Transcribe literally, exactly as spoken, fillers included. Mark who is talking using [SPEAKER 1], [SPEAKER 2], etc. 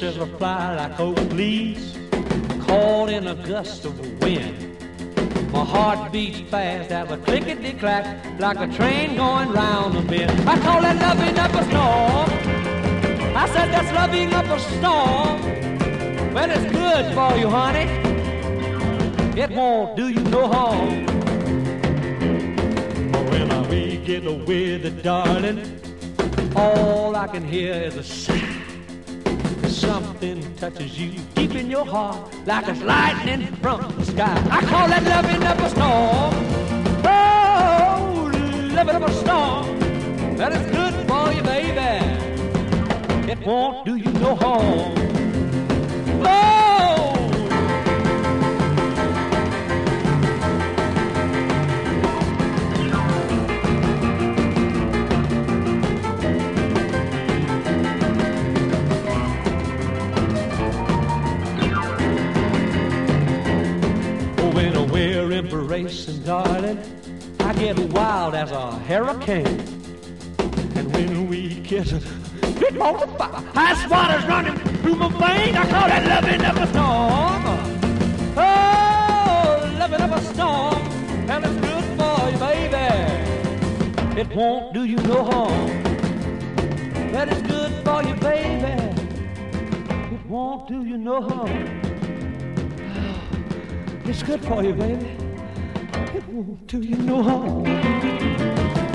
[SPEAKER 1] kisses will fly like oak leaves caught in a gust of wind. My heart beats fast as a clickety-clack like a train going round the bend. I call that loving up a storm. I said that's loving up a storm. Well, it's good for you, honey. It won't do you no harm. When we get with it, darling, all I can hear is a sigh. Something touches you deep in your heart like it's lightning from the sky. I call that loving up a storm. Oh, loving up a storm. That is good for you, baby. It won't do you no harm. Oh! Embracing, darling, I get wild as a hurricane. And when we kiss, it won't fire. Ice water's running through my veins. I call that loving up a storm. Oh, loving up a storm. And it's good for you, baby. It won't do you no harm. That is good for you, baby. It won't do you no harm. It's good for you, baby. It won't do you no harm.